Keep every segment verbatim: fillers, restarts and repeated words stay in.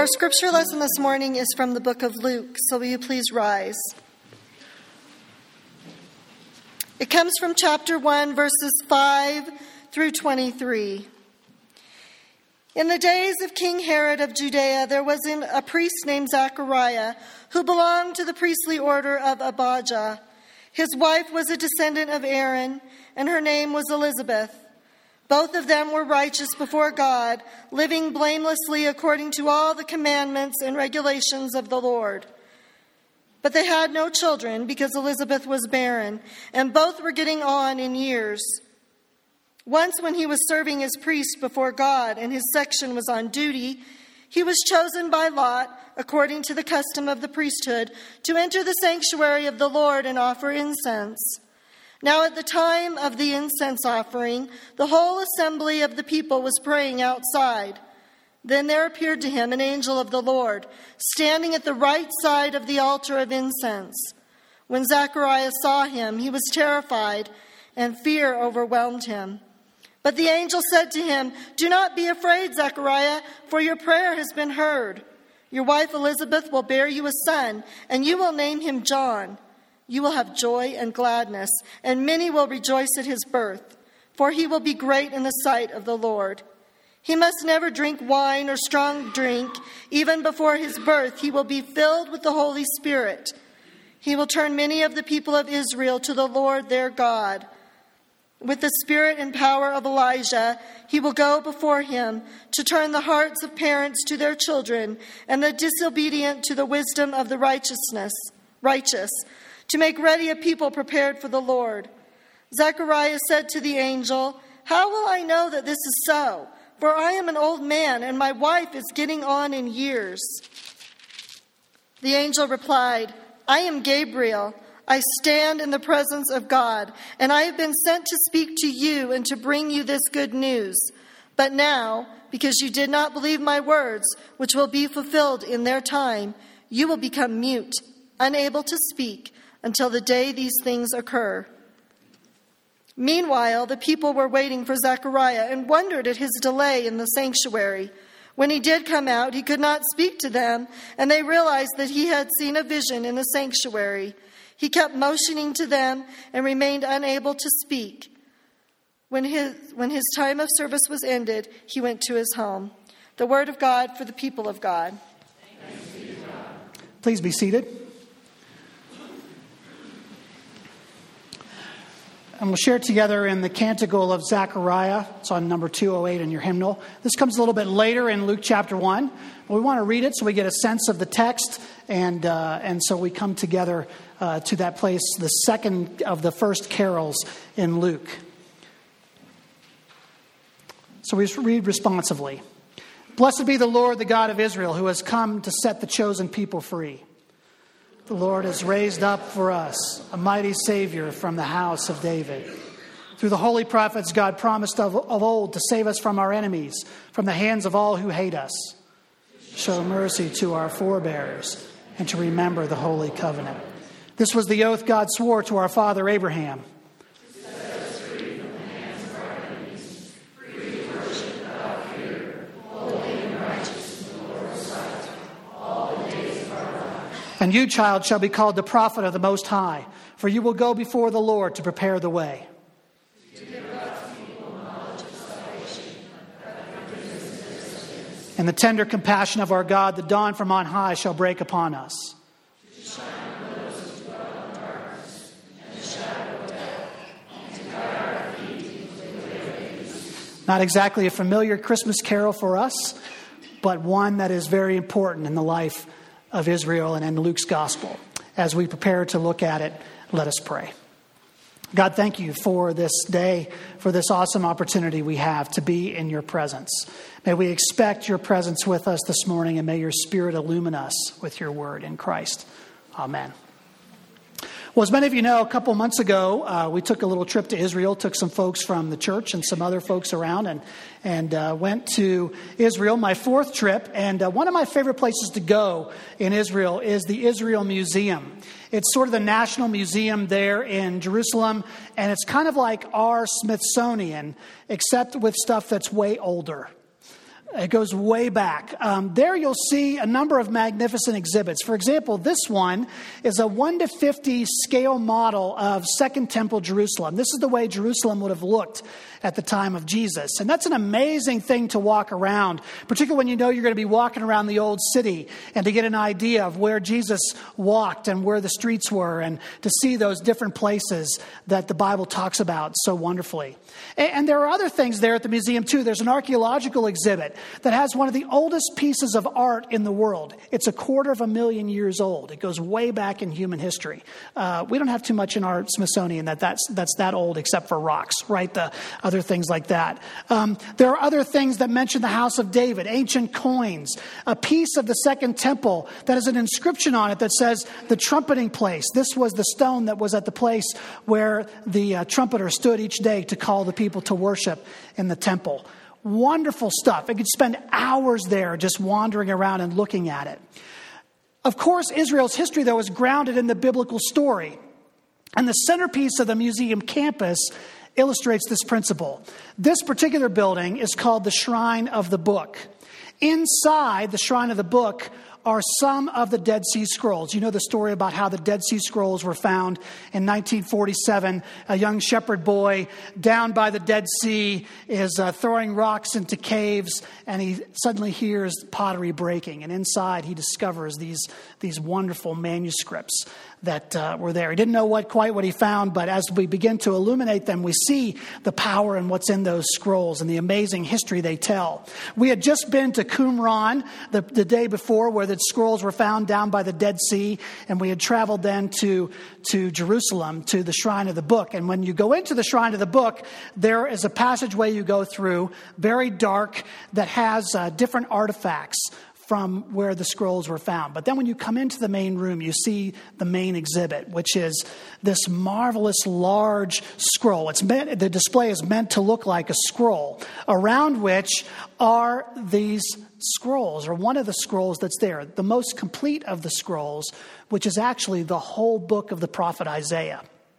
Our scripture lesson this morning is from the book of Luke, so will you please rise? It comes from chapter one, verses five through twenty-three. In the days of King Herod of Judea, there was a priest named Zechariah who belonged to the priestly order of Abijah. His wife was a descendant of Aaron, and her name was Elizabeth. Both of them were righteous before God, living blamelessly according to all the commandments and regulations of the Lord. But they had no children because Elizabeth was barren, and both were getting on in years. Once when he was serving as priest before God and his section was on duty, he was chosen by lot, according to the custom of the priesthood, to enter the sanctuary of the Lord and offer incense. Now at the time of the incense offering, the whole assembly of the people was praying outside. Then there appeared to him an angel of the Lord, standing at the right side of the altar of incense. When Zechariah saw him, he was terrified, and fear overwhelmed him. But the angel said to him, "Do not be afraid, Zechariah, for your prayer has been heard. Your wife Elizabeth will bear you a son, and you will name him John. You will have joy and gladness, and many will rejoice at his birth, for he will be great in the sight of the Lord. He must never drink wine or strong drink. Even before his birth, he will be filled with the Holy Spirit. He will turn many of the people of Israel to the Lord their God. With the spirit and power of Elijah, he will go before him to turn the hearts of parents to their children and the disobedient to the wisdom of the righteousness, righteous, to make ready a people prepared for the Lord." Zechariah said to the angel, "How will I know that this is so? For I am an old man, and my wife is getting on in years." The angel replied, "I am Gabriel. I stand in the presence of God, and I have been sent to speak to you and to bring you this good news. But now, because you did not believe my words, which will be fulfilled in their time, you will become mute, unable to speak, until the day these things occur." Meanwhile, the people were waiting for Zechariah and wondered at his delay in the sanctuary. When he did come out, he could not speak to them, and they realized that he had seen a vision in the sanctuary. He kept motioning to them and remained unable to speak. When his, when his time of service was ended, he went to his home. The word of God for the people of God. Thanks be to God. Please be seated. And we'll share together in the Canticle of Zechariah. It's on number two oh eight in your hymnal. This comes a little bit later in Luke chapter one. But we want to read it so we get a sense of the text. And uh, and so we come together uh, to that place, the second of the first carols in Luke. So we read responsively. "Blessed be the Lord, the God of Israel, who has come to set the chosen people free. The Lord has raised up for us a mighty Savior from the house of David. Through the holy prophets, God promised of, of old to save us from our enemies, from the hands of all who hate us. Show mercy to our forebears and to remember the holy covenant. This was the oath God swore to our father Abraham. And you, child, shall be called the prophet of the Most High, for you will go before the Lord to prepare the way. And the tender compassion of our God, the dawn from on high, shall break upon us. Not exactly a familiar Christmas carol for us, but one that is very important in the life of Israel and in Luke's gospel. As we prepare to look at it, let us pray. God, thank you for this day, for this awesome opportunity we have to be in your presence. May we expect your presence with us this morning, and may your Spirit illumine us with your word in Christ. Amen. Well, as many of you know, a couple months ago, uh, we took a little trip to Israel, took some folks from the church and some other folks around, and and uh, went to Israel, my fourth trip. And uh, one of my favorite places to go in Israel is the Israel Museum. It's sort of the national museum there in Jerusalem, and it's kind of like our Smithsonian, except with stuff that's way older. It goes way back. Um, there you'll see a number of magnificent exhibits. For example, this one is a one to fifty scale model of Second Temple Jerusalem. This is the way Jerusalem would have looked at the time of Jesus. And that's an amazing thing to walk around, particularly when you know you're going to be walking around the old city and to get an idea of where Jesus walked and where the streets were and to see those different places that the Bible talks about so wonderfully. And, and there are other things there at the museum too. There's an archaeological exhibit that has one of the oldest pieces of art in the world. It's a quarter of a million years old. It goes way back in human history. Uh, we don't have too much in our Smithsonian that that's, that's that old except for rocks, right? The other things like that. Um, there are other things that mention the house of David, ancient coins, a piece of the Second Temple that has an inscription on it that says the trumpeting place. This was the stone that was at the place where the uh, trumpeter stood each day to call the people to worship in the temple. Wonderful stuff. I could spend hours there just wandering around and looking at it. Of course, Israel's history, though, is grounded in the biblical story. And the centerpiece of the museum campus illustrates this principle. This particular building is called the Shrine of the Book. Inside the Shrine of the Book are some of the Dead Sea Scrolls. You know the story about how the Dead Sea Scrolls were found in nineteen forty-seven. A young shepherd boy down by the Dead Sea is uh, throwing rocks into caves, and he suddenly hears pottery breaking. And inside he discovers these, these wonderful manuscripts that uh, were there. He didn't know what quite what he found, but as we begin to illuminate them, we see the power in what's in those scrolls and the amazing history they tell. We had just been to Qumran the, the day before, where the scrolls were found down by the Dead Sea, and we had traveled then to, to Jerusalem, to the Shrine of the Book. And when you go into the Shrine of the Book, there is a passageway you go through, very dark, that has uh, different artifacts from where the scrolls were found. But then when you come into the main room, you see the main exhibit, which is this marvelous large scroll. It's meant, the display is meant to look like a scroll, around which are these scrolls, or one of the scrolls that's there, the most complete of the scrolls, which is actually the whole book of the prophet Isaiah.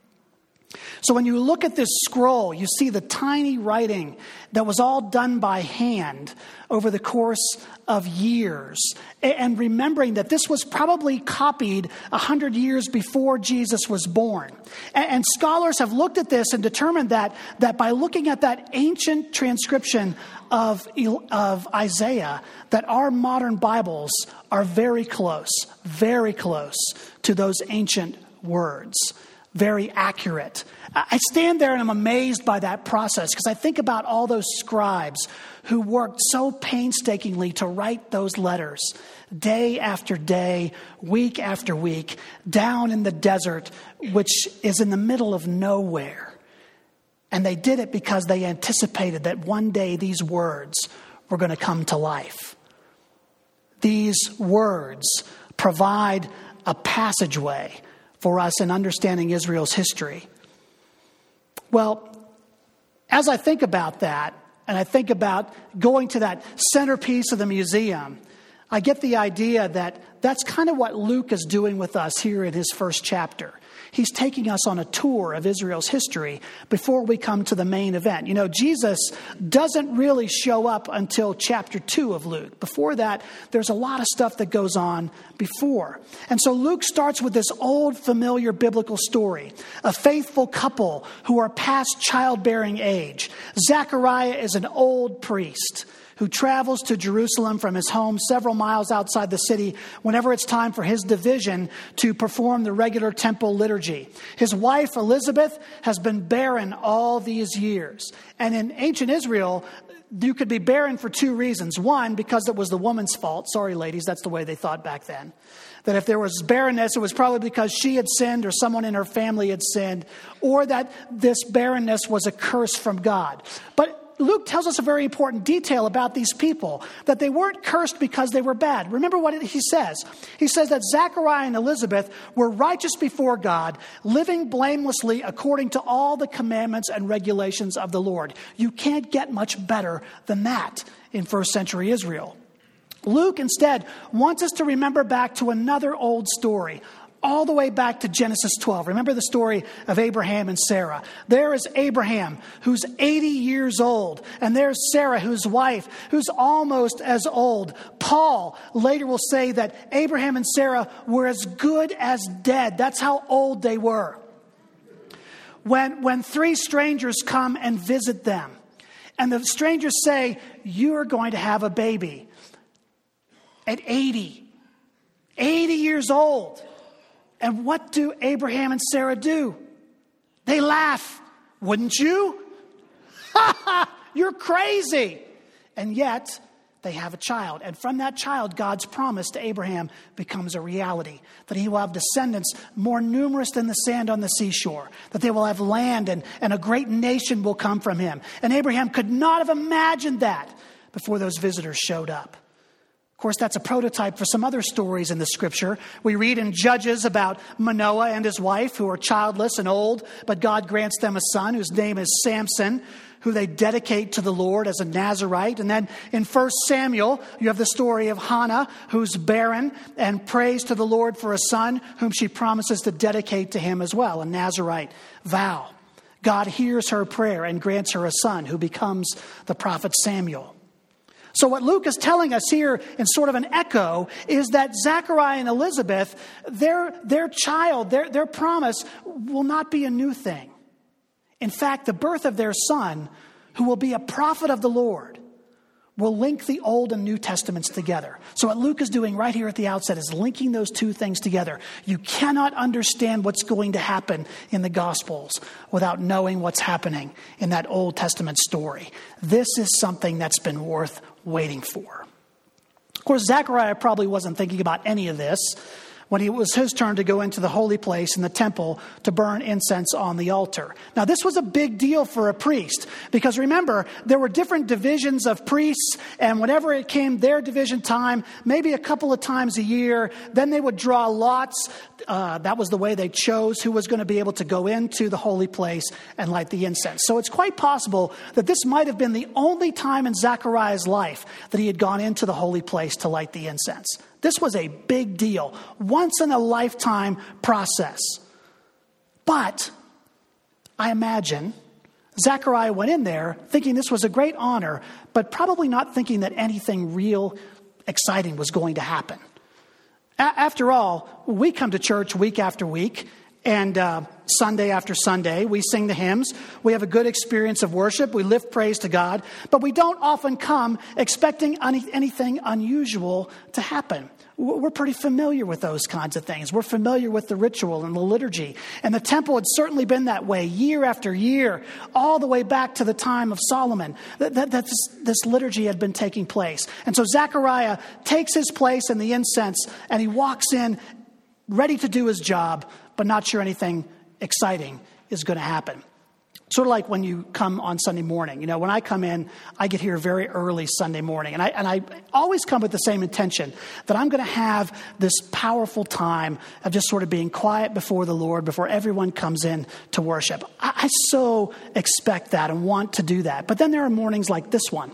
So when you look at this scroll, you see the tiny writing that was all done by hand over the course of years. And remembering that this was probably copied a hundred years before Jesus was born. And scholars have looked at this and determined that, that by looking at that ancient transcription of, of Isaiah, that our modern Bibles are very close, very close to those ancient words. Very accurate. I stand there and I'm amazed by that process because I think about all those scribes who worked so painstakingly to write those letters day after day, week after week, down in the desert, which is in the middle of nowhere. And they did it because they anticipated that one day these words were going to come to life. These words provide a passageway for us in understanding Israel's history. Well, as I think about that, and I think about going to that centerpiece of the museum, I get the idea that that's kind of what Luke is doing with us here in his first chapter. He's taking us on a tour of Israel's history before we come to the main event. You know, Jesus doesn't really show up until chapter two of Luke. Before that, there's a lot of stuff that goes on before. And so Luke starts with this old familiar biblical story, a faithful couple who are past childbearing age. Zechariah is an old priest who travels to Jerusalem from his home several miles outside the city whenever it's time for his division to perform the regular temple liturgy. His wife, Elizabeth, has been barren all these years. And in ancient Israel, you could be barren for two reasons. One, because it was the woman's fault. Sorry, ladies, that's the way they thought back then. That if there was barrenness, it was probably because she had sinned or someone in her family had sinned, or that this barrenness was a curse from God. But Luke tells us a very important detail about these people, that they weren't cursed because they were bad. Remember what he says. He says that Zechariah and Elizabeth were righteous before God, living blamelessly according to all the commandments and regulations of the Lord. You can't get much better than that in first century Israel. Luke instead wants us to remember back to another old story, all the way back to Genesis twelve. Remember the story of Abraham and Sarah. There is Abraham, who's eighty years old. And there's Sarah, whose wife, who's almost as old. Paul later will say that Abraham and Sarah were as good as dead. That's how old they were. When, when three strangers come and visit them, and the strangers say, you're going to have a baby at eighty. eighty years old. And what do Abraham and Sarah do? They laugh. Wouldn't you? Ha ha! You're crazy. And yet, they have a child. And from that child, God's promise to Abraham becomes a reality. That he will have descendants more numerous than the sand on the seashore. That they will have land and, and a great nation will come from him. And Abraham could not have imagined that before those visitors showed up. Of course, that's a prototype for some other stories in the scripture. We read in Judges about Manoah and his wife, who are childless and old, but God grants them a son whose name is Samson, who they dedicate to the Lord as a Nazirite. And then in First Samuel, you have the story of Hannah, who's barren and prays to the Lord for a son whom she promises to dedicate to him as well, a Nazirite vow. God hears her prayer and grants her a son who becomes the prophet Samuel. So what Luke is telling us here in sort of an echo is that Zechariah and Elizabeth, their, their child, their, their promise will not be a new thing. In fact, the birth of their son, who will be a prophet of the Lord, will link the Old and New Testaments together. So what Luke is doing right here at the outset is linking those two things together. You cannot understand what's going to happen in the Gospels without knowing what's happening in that Old Testament story. This is something that's been worth waiting for. Of course, Zechariah probably wasn't thinking about any of this when it was his turn to go into the holy place in the temple to burn incense on the altar. Now, this was a big deal for a priest because remember, there were different divisions of priests, and whenever it came their division time, maybe a couple of times a year, then they would draw lots. Uh, that was the way they chose who was going to be able to go into the holy place and light the incense. So it's quite possible that this might have been the only time in Zechariah's life that he had gone into the holy place to light the incense. This was a big deal, once in a lifetime process. But I imagine Zechariah went in there thinking this was a great honor, but probably not thinking that anything real exciting was going to happen. A- after all, we come to church week after week, and uh, Sunday after Sunday, we sing the hymns. We have a good experience of worship. We lift praise to God, but we don't often come expecting any- anything unusual to happen. We're pretty familiar with those kinds of things. We're familiar with the ritual and the liturgy. And the temple had certainly been that way year after year, all the way back to the time of Solomon, that, that, that this, this liturgy had been taking place. And so Zechariah takes his place in the incense and he walks in ready to do his job, but not sure anything exciting is going to happen. Sort of like when you come on Sunday morning. You know, when I come in, I get here very early Sunday morning. And I and I always come with the same intention, that I'm going to have this powerful time of just sort of being quiet before the Lord, before everyone comes in to worship. I, I so expect that and want to do that. But then there are mornings like this one.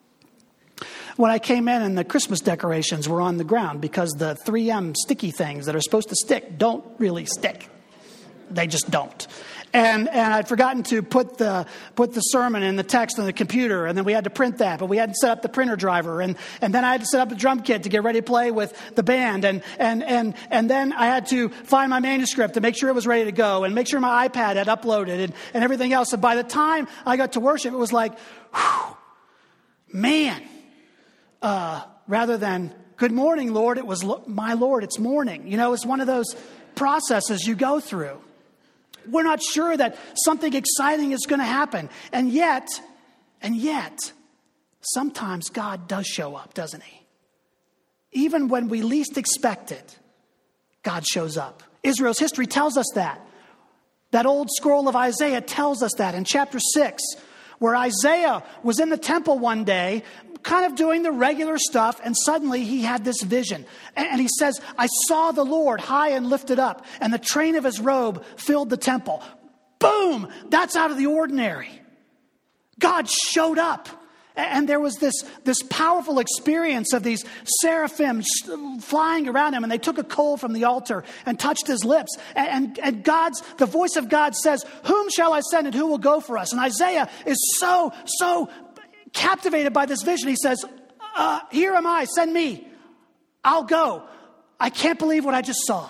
When I came in and the Christmas decorations were on the ground because the three M sticky things that are supposed to stick don't really stick. They just don't. And and I'd forgotten to put the put the sermon and the text on the computer, and then we had to print that, but we hadn't set up the printer driver, and, and then I had to set up the drum kit to get ready to play with the band, and and and and then I had to find my manuscript to make sure it was ready to go, and make sure my iPad had uploaded, and, and everything else. And by the time I got to worship, it was like, whew, man, uh, rather than good morning, Lord, it was my Lord, it's morning. You know, it's one of those processes you go through. We're not sure that something exciting is going to happen. And yet, and yet, sometimes God does show up, doesn't he? Even when we least expect it, God shows up. Israel's history tells us that. That old scroll of Isaiah tells us that in chapter six, where Isaiah was in the temple one day, kind of doing the regular stuff, and suddenly he had this vision. And he says, I saw the Lord high and lifted up, and the train of his robe filled the temple. Boom! That's out of the ordinary. God showed up. And there was this, this powerful experience of these seraphim flying around him, and they took a coal from the altar and touched his lips. And, and God's, the voice of God says, "Whom shall I send and who will go for us?" And Isaiah is so, so captivated by this vision. He says, uh, "Here am I, send me. I'll go. I can't believe what I just saw."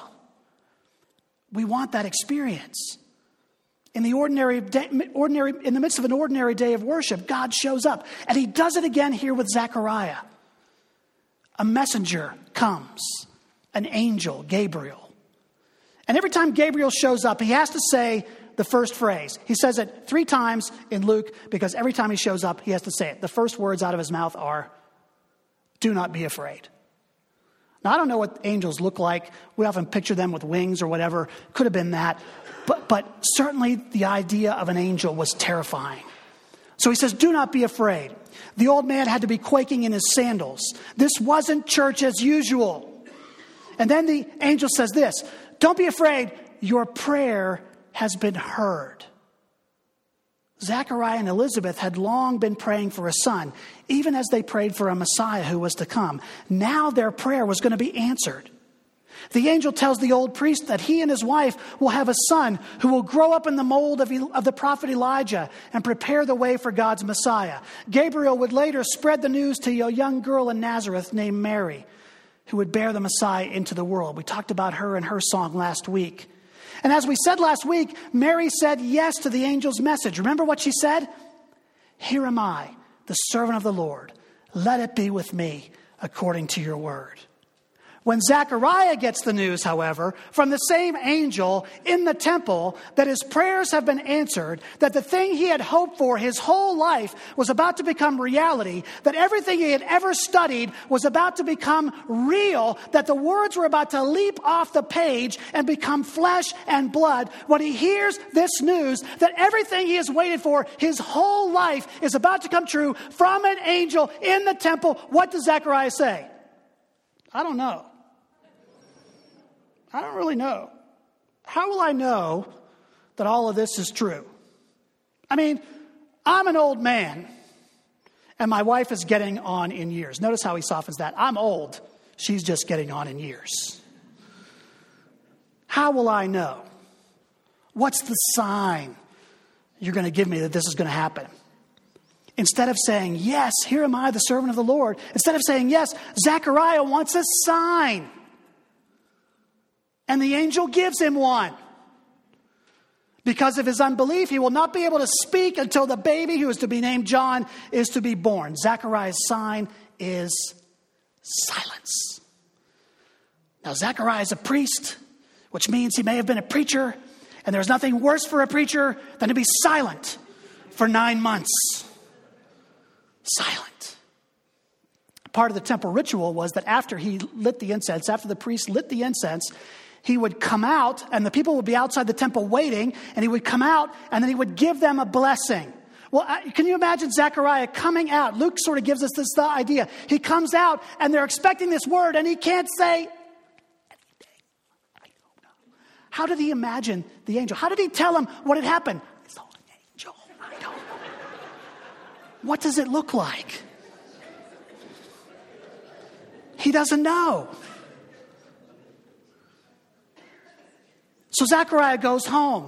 We want that experience. In the ordinary, day, ordinary, in the midst of an ordinary day of worship, God shows up. And he does it again here with Zechariah. A messenger comes, an angel, Gabriel. And every time Gabriel shows up, he has to say the first phrase. He says it three times in Luke because every time he shows up, he has to say it. The first words out of his mouth are, "Do not be afraid." Now, I don't know what angels look like. We often picture them with wings or whatever. Could have been that. But, but certainly the idea of an angel was terrifying. So he says, "Do not be afraid." The old man had to be quaking in his sandals. This wasn't church as usual. And then the angel says this, "Don't be afraid. Your prayer has been heard." Zechariah and Elizabeth had long been praying for a son, even as they prayed for a Messiah who was to come. Now their prayer was going to be answered. The angel tells the old priest that he and his wife will have a son who will grow up in the mold of, of the prophet Elijah and prepare the way for God's Messiah. Gabriel would later spread the news to a young girl in Nazareth named Mary, who would bear the Messiah into the world. We talked about her and her song last week. And as we said last week, Mary said yes to the angel's message. Remember what she said? "Here am I, the servant of the Lord. Let it be with me according to your word." When Zechariah gets the news, however, from the same angel in the temple that his prayers have been answered, that the thing he had hoped for his whole life was about to become reality, that everything he had ever studied was about to become real, that the words were about to leap off the page and become flesh and blood, when he hears this news that everything he has waited for his whole life is about to come true from an angel in the temple, what does Zechariah say? "I don't know. I don't really know. How will I know that all of this is true? I mean, I'm an old man, and my wife is getting on in years." Notice how he softens that. I'm old. She's just getting on in years. How will I know? What's the sign you're going to give me that this is going to happen? Instead of saying, "Yes, here am I, the servant of the Lord," instead of saying, "Yes," Zechariah wants a sign. And the angel gives him one. Because of his unbelief, he will not be able to speak until the baby who is to be named John is to be born. Zechariah's sign is silence. Now, Zechariah is a priest, which means he may have been a preacher, and there's nothing worse for a preacher than to be silent for nine months. Silent. Part of the temple ritual was that after he lit the incense, after the priest lit the incense, he would come out, and the people would be outside the temple waiting, and he would come out, and then he would give them a blessing. Well, can you imagine Zechariah coming out? Luke sort of gives us this idea. He comes out, and they're expecting this word, and he can't say, how did he imagine the angel? How did he tell him what had happened? I saw an angel. I don't know. What does it look like? He doesn't know. So Zechariah goes home.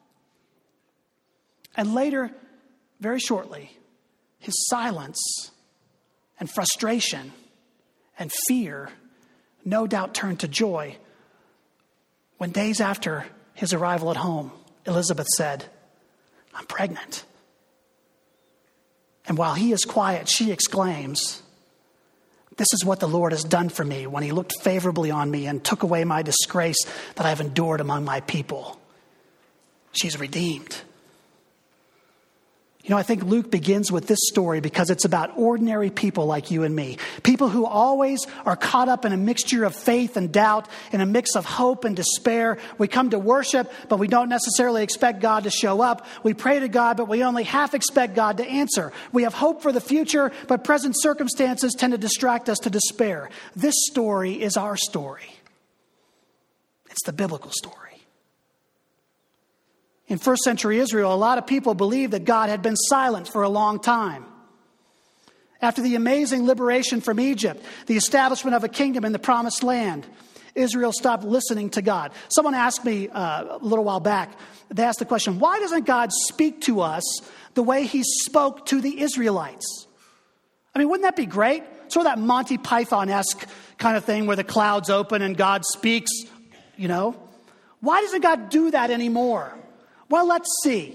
And later, very shortly, his silence and frustration and fear no doubt turned to joy when days after his arrival at home, Elizabeth said, "I'm pregnant." And while he is quiet, she exclaims, "This is what the Lord has done for me when he looked favorably on me and took away my disgrace that I've endured among my people." She's redeemed. You know, I think Luke begins with this story because it's about ordinary people like you and me. People who always are caught up in a mixture of faith and doubt, in a mix of hope and despair. We come to worship, but we don't necessarily expect God to show up. We pray to God, but we only half expect God to answer. We have hope for the future, but present circumstances tend to distract us to despair. This story is our story. It's the biblical story. In first century Israel, a lot of people believed that God had been silent for a long time. After the amazing liberation from Egypt, the establishment of a kingdom in the promised land, Israel stopped listening to God. Someone asked me uh, a little while back, they asked the question, why doesn't God speak to us the way he spoke to the Israelites? I mean, wouldn't that be great? Sort of that Monty Python-esque kind of thing where the clouds open and God speaks, you know? Why doesn't God do that anymore? Well, let's see.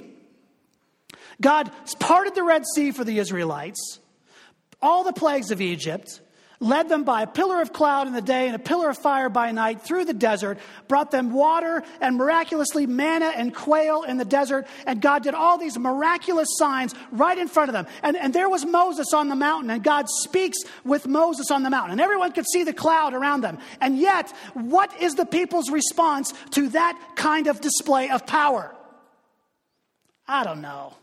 God parted the Red Sea for the Israelites, all the plagues of Egypt, led them by a pillar of cloud in the day and a pillar of fire by night through the desert, brought them water and miraculously manna and quail in the desert. And God did all these miraculous signs right in front of them. And, and there was Moses on the mountain, and God speaks with Moses on the mountain. And everyone could see the cloud around them. And yet, what is the people's response to that kind of display of power? I don't know.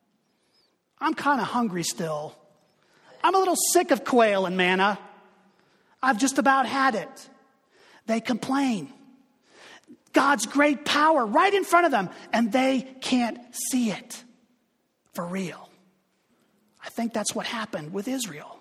I'm kind of hungry still. I'm a little sick of quail and manna. I've just about had it. They complain. God's great power right in front of them, and they can't see it for real. I think that's what happened with Israel.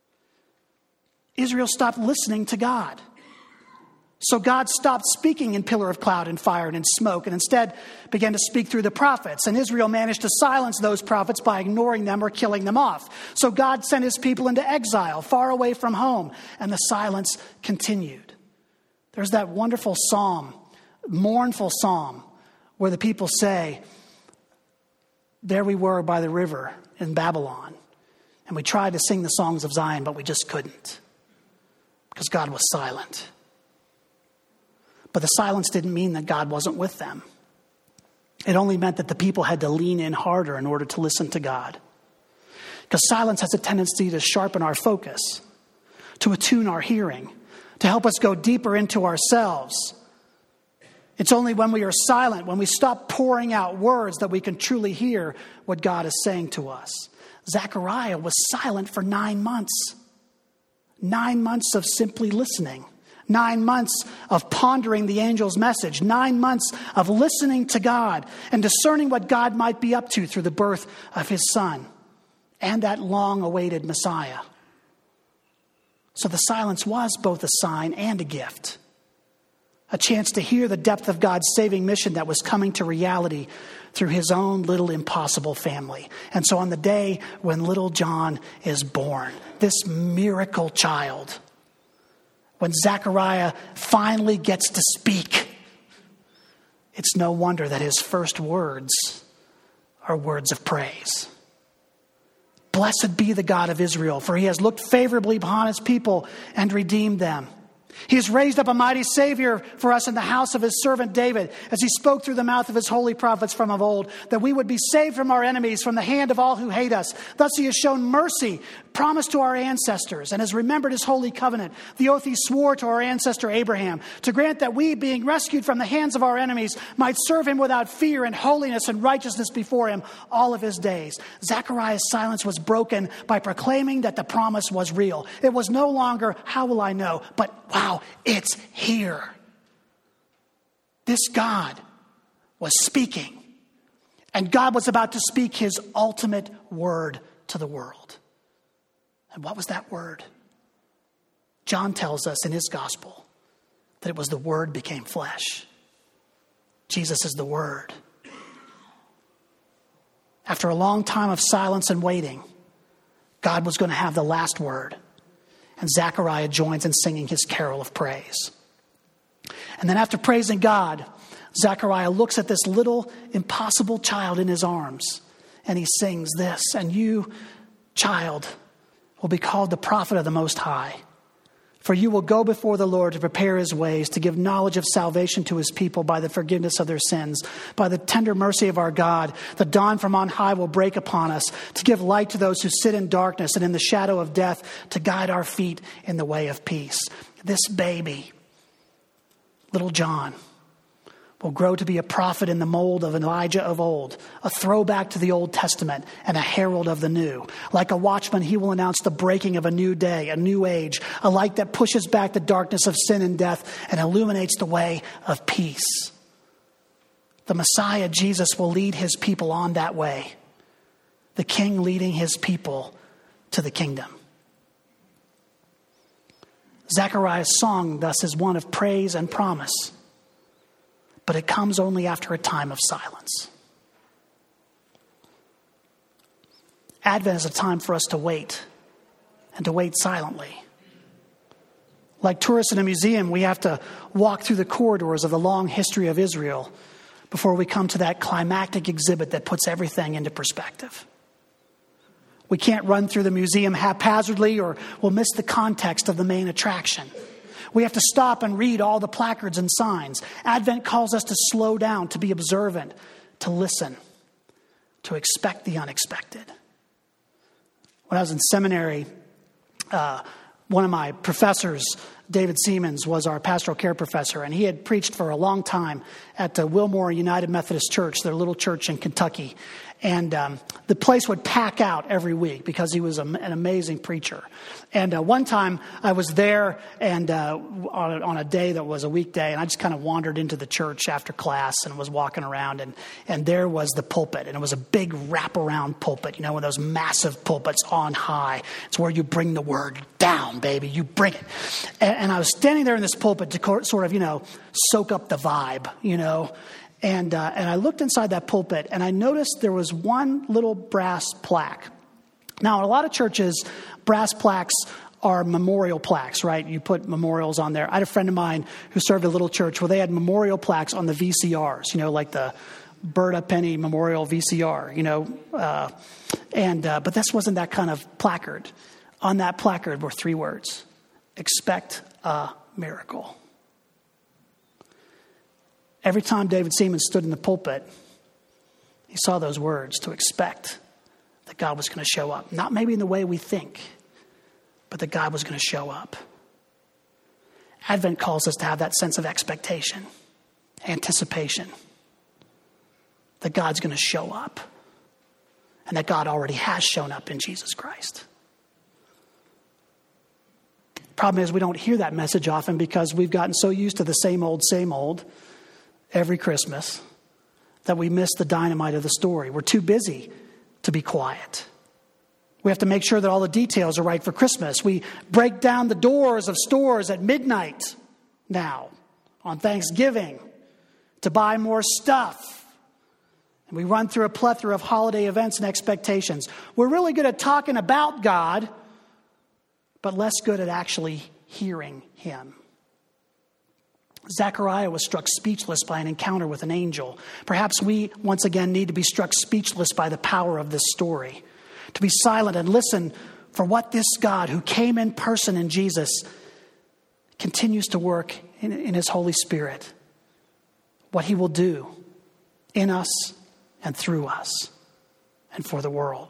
Israel stopped listening to God. So God stopped speaking in pillar of cloud and fire and in smoke, and instead began to speak through the prophets. And Israel managed to silence those prophets by ignoring them or killing them off. So God sent his people into exile, far away from home, and the silence continued. There's that wonderful psalm, mournful psalm, where the people say, there we were by the river in Babylon, and we tried to sing the songs of Zion, but we just couldn't, because God was silent. But the silence didn't mean that God wasn't with them. It only meant that the people had to lean in harder in order to listen to God. Because silence has a tendency to sharpen our focus, to attune our hearing, to help us go deeper into ourselves. It's only when we are silent, when we stop pouring out words, that we can truly hear what God is saying to us. Zechariah was silent for nine months. Nine months of simply listening. Nine months of pondering the angel's message. Nine months of listening to God and discerning what God might be up to through the birth of his son and that long-awaited Messiah. So the silence was both a sign and a gift. A chance to hear the depth of God's saving mission that was coming to reality through his own little impossible family. And so on the day when little John is born, this miracle child, when Zechariah finally gets to speak, it's no wonder that his first words are words of praise. Blessed be the God of Israel, for he has looked favorably upon his people and redeemed them. He has raised up a mighty Savior for us in the house of his servant David, as he spoke through the mouth of his holy prophets from of old, that we would be saved from our enemies, from the hand of all who hate us. Thus he has shown mercy, promised to our ancestors, and has remembered his holy covenant, the oath he swore to our ancestor Abraham, to grant that we, being rescued from the hands of our enemies, might serve him without fear in holiness and righteousness before him all of his days. Zechariah's silence was broken by proclaiming that the promise was real. It was no longer, how will I know, but wow, it's here. This God was speaking, and God was about to speak his ultimate word to the world. And what was that word? John tells us in his gospel that it was the Word became flesh. Jesus is the Word. After a long time of silence and waiting, God was going to have the last word. And Zechariah joins in singing his carol of praise. And then after praising God, Zechariah looks at this little impossible child in his arms, and he sings this, and you, child, will be called the prophet of the Most High. For you will go before the Lord to prepare his ways, to give knowledge of salvation to his people by the forgiveness of their sins. By the tender mercy of our God, the dawn from on high will break upon us, to give light to those who sit in darkness and in the shadow of death, to guide our feet in the way of peace. This baby, little John, will grow to be a prophet in the mold of Elijah of old, a throwback to the Old Testament and a herald of the new. Like a watchman, he will announce the breaking of a new day, a new age, a light that pushes back the darkness of sin and death and illuminates the way of peace. The Messiah, Jesus, will lead his people on that way. The King leading his people to the kingdom. Zechariah's song, thus, is one of praise and promise, but it comes only after a time of silence. Advent is a time for us to wait, and to wait silently. Like tourists in a museum, we have to walk through the corridors of the long history of Israel before we come to that climactic exhibit that puts everything into perspective. We can't run through the museum haphazardly or we'll miss the context of the main attraction. We have to stop and read all the placards and signs. Advent calls us to slow down, to be observant, to listen, to expect the unexpected. When I was in seminary, uh, one of my professors, David Siemens, was our pastoral care professor, and he had preached for a long time at the Wilmore United Methodist Church, their little church in Kentucky. And um, the place would pack out every week because he was a, an amazing preacher. And uh, one time I was there and uh, on, a, on a day that was a weekday, and I just kind of wandered into the church after class and was walking around, and, and there was the pulpit. And it was a big wraparound pulpit, you know, one of those massive pulpits on high. It's where you bring the word down, baby. You bring it. And, and I was standing there in this pulpit to sort of, you know, soak up the vibe, you know. And uh, and I looked inside that pulpit, and I noticed there was one little brass plaque. Now, in a lot of churches, brass plaques are memorial plaques, right? You put memorials on there. I had a friend of mine who served a little church where they had memorial plaques on the V C Rs, you know, like the Berta Penny Memorial V C R, you know. Uh, and uh, but this wasn't that kind of placard. On that placard were three words: expect a miracle. Every time David Siemens stood in the pulpit, he saw those words, to expect that God was going to show up. Not maybe in the way we think, but that God was going to show up. Advent calls us to have that sense of expectation, anticipation, that God's going to show up, and that God already has shown up in Jesus Christ. Problem is, we don't hear that message often because we've gotten so used to the same old, same old every Christmas that we miss the dynamite of the story. We're too busy to be quiet. We have to make sure that all the details are right for Christmas. We break down the doors of stores at midnight now on Thanksgiving to buy more stuff. And we run through a plethora of holiday events and expectations. We're really good at talking about God, but less good at actually hearing him. Zechariah was struck speechless by an encounter with an angel. Perhaps we, once again, need to be struck speechless by the power of this story. To be silent and listen for what this God, who came in person in Jesus, continues to work in, in his Holy Spirit. What he will do in us and through us and for the world.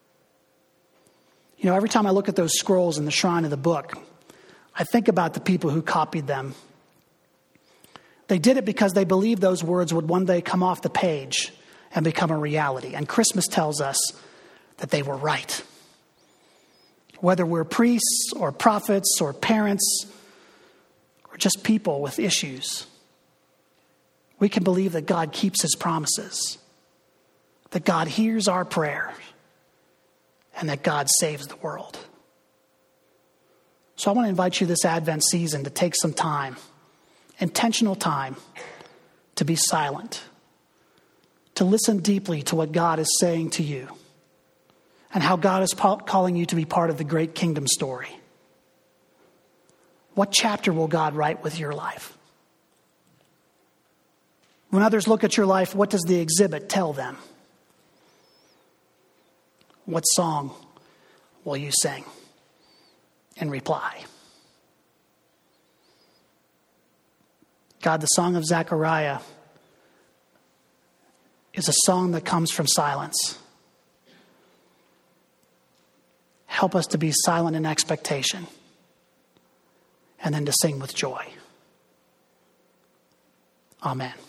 You know, every time I look at those scrolls in the shrine of the book, I think about the people who copied them. They did it because they believed those words would one day come off the page and become a reality. And Christmas tells us that they were right. Whether we're priests or prophets or parents or just people with issues, we can believe that God keeps his promises, that God hears our prayer, and that God saves the world. So I want to invite you this Advent season to take some time, intentional time, to be silent, to listen deeply to what God is saying to you and how God is calling you to be part of the great kingdom story. What chapter will God write with your life? When others look at your life, what does the exhibit tell them? What song will you sing in reply? God, the song of Zechariah is a song that comes from silence. Help us to be silent in expectation and then to sing with joy. Amen.